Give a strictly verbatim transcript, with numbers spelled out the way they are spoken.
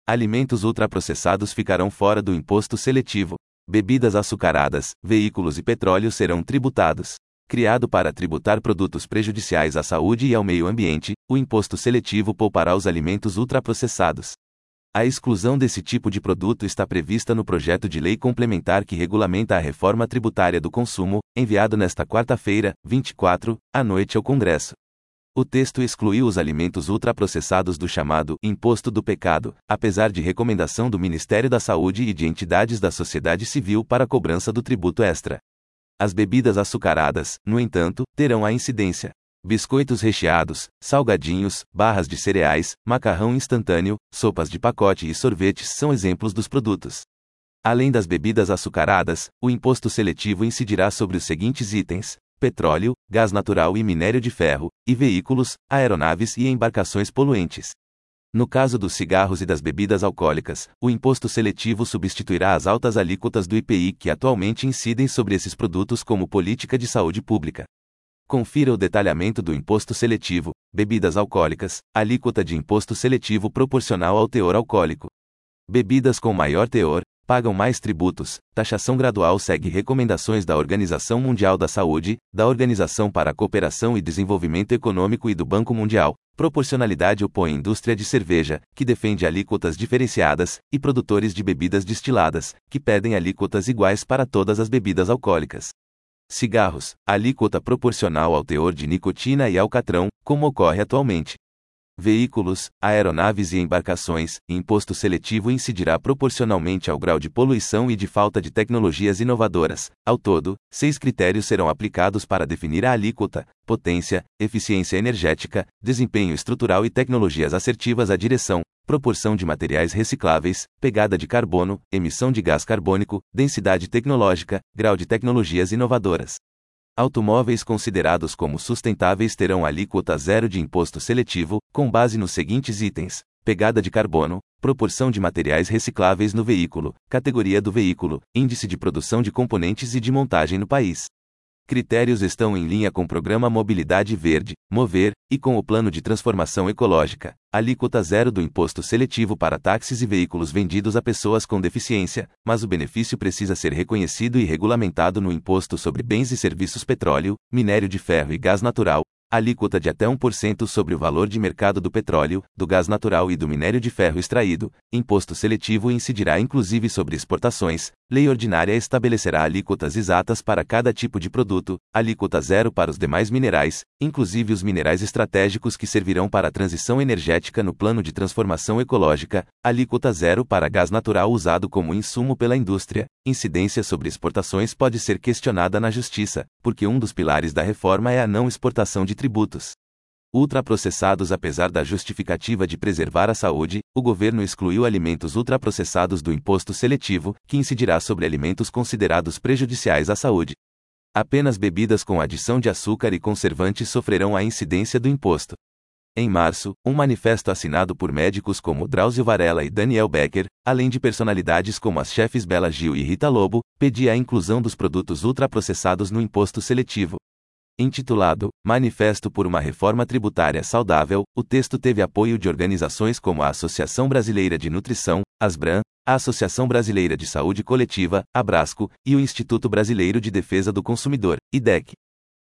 Alimentos ultraprocessados ficarão fora do imposto seletivo. Bebidas açucaradas, veículos e petróleo serão tributados. Criado para tributar produtos prejudiciais à saúde e ao meio ambiente, o imposto seletivo poupará os alimentos ultraprocessados. A exclusão desse tipo de produto está prevista no projeto de lei complementar que regulamenta a reforma tributária do consumo, enviado nesta quarta-feira, vinte e quatro, à noite ao Congresso. O texto excluiu os alimentos ultraprocessados do chamado Imposto do Pecado, apesar de recomendação do Ministério da Saúde e de entidades da sociedade civil para a cobrança do tributo extra. As bebidas açucaradas, no entanto, terão a incidência. Biscoitos recheados, salgadinhos, barras de cereais, macarrão instantâneo, sopas de pacote e sorvetes são exemplos dos produtos. Além das bebidas açucaradas, o imposto seletivo incidirá sobre os seguintes itens: petróleo, gás natural e minério de ferro, e veículos, aeronaves e embarcações poluentes. No caso dos cigarros e das bebidas alcoólicas, o imposto seletivo substituirá as altas alíquotas do I P I que atualmente incidem sobre esses produtos como política de saúde pública. Confira o detalhamento do imposto seletivo. Bebidas alcoólicas, alíquota de imposto seletivo proporcional ao teor alcoólico. Bebidas com maior teor pagam mais tributos. Taxação gradual segue recomendações da Organização Mundial da Saúde, da Organização para a Cooperação e Desenvolvimento Econômico e do Banco Mundial. Proporcionalidade opõe indústria de cerveja, que defende alíquotas diferenciadas, e produtores de bebidas destiladas, que pedem alíquotas iguais para todas as bebidas alcoólicas. Cigarros, alíquota proporcional ao teor de nicotina e alcatrão, como ocorre atualmente. Veículos, aeronaves e embarcações, imposto seletivo incidirá proporcionalmente ao grau de poluição e de falta de tecnologias inovadoras. Ao todo, seis critérios serão aplicados para definir a alíquota: potência, eficiência energética, desempenho estrutural e tecnologias assertivas à direção, proporção de materiais recicláveis, pegada de carbono, emissão de gás carbônico, densidade tecnológica, grau de tecnologias inovadoras. Automóveis considerados como sustentáveis terão alíquota zero de imposto seletivo, com base nos seguintes itens: pegada de carbono, proporção de materiais recicláveis no veículo, categoria do veículo, índice de produção de componentes e de montagem no país. Critérios estão em linha com o Programa Mobilidade Verde, MOVER, e com o Plano de Transformação Ecológica. Alíquota zero do imposto seletivo para táxis e veículos vendidos a pessoas com deficiência, mas o benefício precisa ser reconhecido e regulamentado no Imposto sobre Bens e Serviços Petróleo, Minério de Ferro e Gás Natural. Alíquota de até um por cento sobre o valor de mercado do petróleo, do gás natural e do minério de ferro extraído. Imposto seletivo incidirá inclusive sobre exportações. Lei ordinária estabelecerá alíquotas exatas para cada tipo de produto, alíquota zero para os demais minerais, inclusive os minerais estratégicos que servirão para a transição energética no plano de transformação ecológica, alíquota zero para gás natural usado como insumo pela indústria. Incidência sobre exportações pode ser questionada na Justiça, porque um dos pilares da reforma é a não exportação de tributos. Ultraprocessados. Apesar da justificativa de preservar a saúde, o governo excluiu alimentos ultraprocessados do imposto seletivo, que incidirá sobre alimentos considerados prejudiciais à saúde. Apenas bebidas com adição de açúcar e conservantes sofrerão a incidência do imposto. Em março, um manifesto assinado por médicos como Drauzio Varela e Daniel Becker, além de personalidades como as chefes Bela Gil e Rita Lobo, pedia a inclusão dos produtos ultraprocessados no imposto seletivo. Intitulado Manifesto por uma Reforma Tributária Saudável, o texto teve apoio de organizações como a Associação Brasileira de Nutrição, ASBRAN, a Associação Brasileira de Saúde Coletiva, ABRASCO, e o Instituto Brasileiro de Defesa do Consumidor, I D E C.